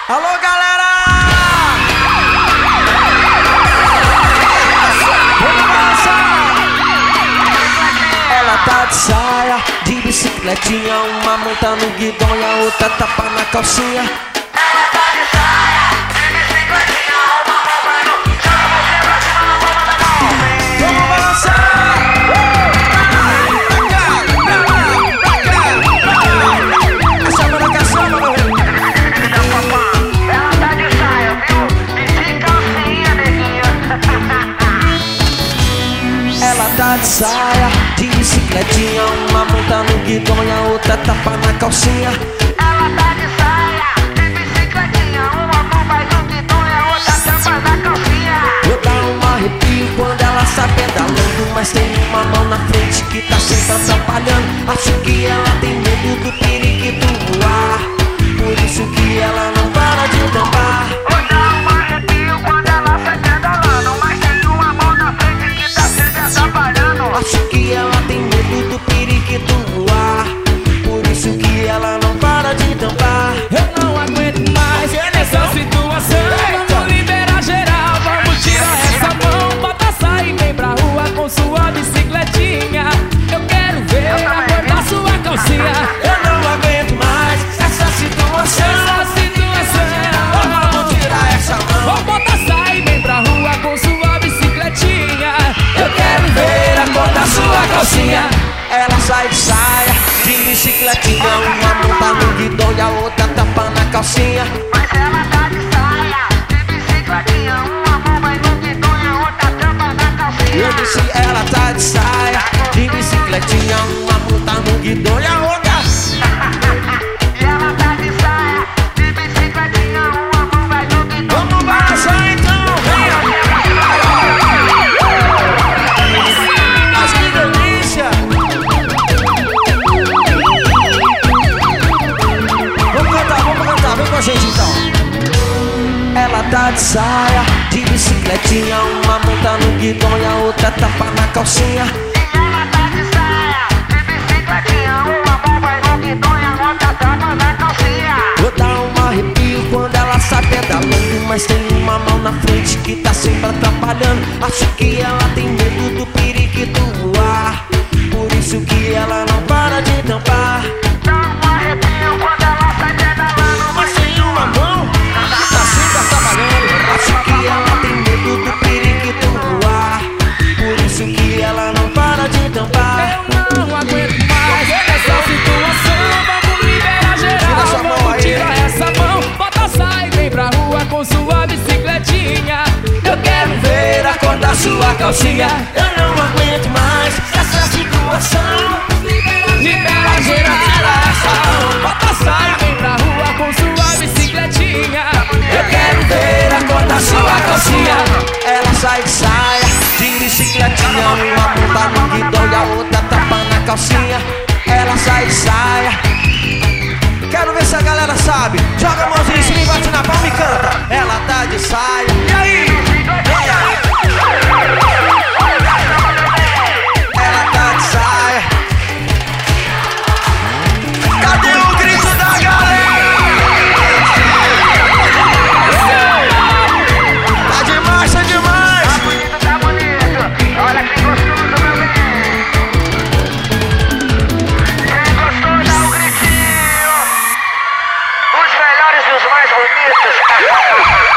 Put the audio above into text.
Alô, galera! Ela tá de saia, de bicicletinha, uma monta no guidão e a outra tapa na calcinha. Ela tá de saia, de bicicletinha, uma monta no guidão, Vamos balançar! Essa marcação, meu rei. ela tá de saia, viu? E de calcinha, neguinha. Ela tá de saia, de bicicletinha, uma monta no guidão e a outra tapa na calcinha. Ela tá de saia, de bicicletinha, uma mão vai no guidão e a outra tampa na calcinha. Eu dá um arrepio quando ela sai pedalando, mas tem uma mão na frente que tá sempre atrapalhando. Acho que ela tem medo do periquito voar, por isso que ela não para de tampar. Vou dar um arrepio quando ela sai pedalando, mas tem uma mão na frente que tá sempre atrapalhando. Acho que ela tem medo do periquito voar, por isso que ela não para de tampar. Eu não aguento mais essa situação. Vamos liberar geral, vamos tirar essa mão. Bota sair, vem pra rua com sua bicicletinha. Eu quero ver a cor da sua calcinha. Eu não aguento mais essa situação. Vamos tirar essa mão. Vou botar sair, vem pra rua com sua bicicletinha. Eu quero ver a cor da sua calcinha. Ela sai de saia, de bicicletinha, uma monta no guidão e a outra tapa na calcinha. Mas ela tá de saia, de bicicletinha, uma mão vai no guidão e a outra tampa na calcinha. Eu disse ela tá de saia, de bicicletinha, uma monta no guidão e a outra. E ela tá de saia, de bicicletinha, uma mão vai no guidão. Vamos balançar então, venha! Mas que delícia! Vamos cantar, vem com a gente então. Ela tá de saia, de bicicletinha, uma monta no guidão e a outra tapa na calcinha. E ela tá de saia, de bicicletinha, uma mão vai no guidão e a outra tampa na calcinha. Vou dar um arrepio quando ela sai pedalando, mas tem uma mão na frente que tá sempre atrapalhando. Acho que ela tem medo do periquito voar, por isso que ela não para de tampar. Dá um arrepio quando ela sai pedalando, Mas tem uma mão que tá sempre atrapalhando. Acho que ela tem medo do periquito voar, por isso que ela não para de tampar. Eu não aguento mais essa situação. Vamos liberar geral, Tira essa mão vamos aí. tirar essa mão. Bota sai, vem pra rua com sua bicicletinha. Eu quero ver a cor da sua calcinha. Eu não aguento mais essa situação. Libera geral, tira essa mão. Bota sai, vem pra rua com sua bicicletinha. Eu quero ver a cor da sua calcinha. Ela sai de saia, de bicicletinha, uma monta no guidão e a outra tapa na calcinha. Ela sai de saia. Quero ver se a galera sabe. Joga a mãozinha em cima e bate na palma e canta. Ela tá de saia. E aí? Vem aí. Ela tá de saia. Cadê o grito da galera? Tá demais, tá demais. tá bonito. Olha que gostoso, meu menino. Quem gostou, dá um gritinho. Os melhores e os mais bonitos.